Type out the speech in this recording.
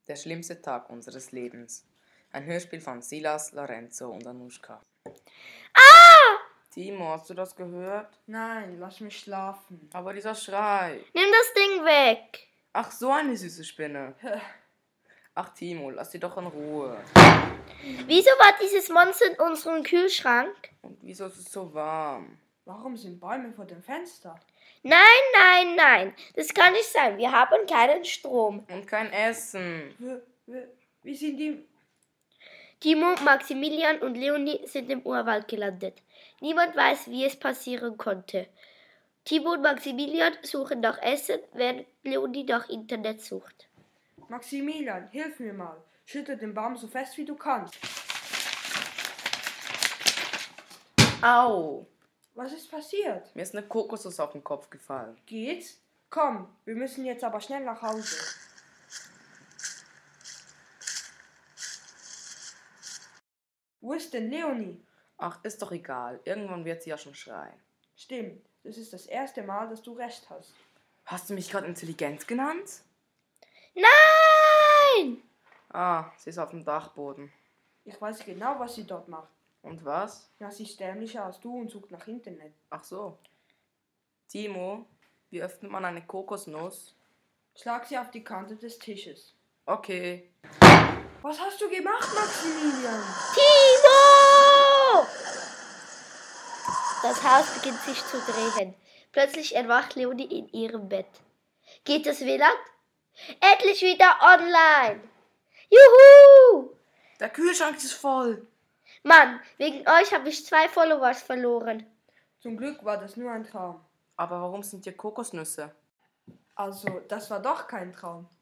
Der schlimmste Tag unseres Lebens. Ein Hörspiel von Silas, Lorenzo und Anushka. Timo, hast du das gehört? Nein, lass mich schlafen. Aber dieser Schrei. Nimm das Ding weg. Ach, so eine süße Spinne. Ach, Timo, lass sie doch in Ruhe. Wieso war dieses Monster in unserem Kühlschrank? Und wieso ist es so warm? Warum sind Bäume vor dem Fenster? Nein. Das kann nicht sein. Wir haben keinen Strom. Und kein Essen. Wie sind die... Timo, Maximilian und Leonie sind im Urwald gelandet. Niemand weiß, wie es passieren konnte. Timo und Maximilian suchen nach Essen, während Leonie nach Internet sucht. Maximilian, hilf mir mal. Schüttel den Baum so fest wie du kannst. Au! Was ist passiert? Mir ist eine Kokosnuss auf den Kopf gefallen. Geht's? Komm, wir müssen jetzt aber schnell nach Hause. Wo ist denn Leonie? Ach, ist doch egal. Irgendwann wird sie ja schon schreien. Stimmt, das ist das erste Mal, dass du recht hast. Hast du mich gerade intelligent genannt? Nein! Ah, sie ist auf dem Dachboden. Ich weiß genau, was sie dort macht. Und was? Ja, sie ist dämlicher als du und sucht nach Internet. Ach so. Timo, wie öffnet man eine Kokosnuss? Schlag sie auf die Kante des Tisches. Okay. Was hast du gemacht, Maximilian? Timo! Das Haus beginnt sich zu drehen. Plötzlich erwacht Leonie in ihrem Bett. Geht das WLAN? Endlich wieder online! Juhu! Der Kühlschrank ist voll. Mann, wegen euch habe ich 2 Followers verloren. Zum Glück war das nur ein Traum. Aber warum sind hier Kokosnüsse? Also, das war doch kein Traum.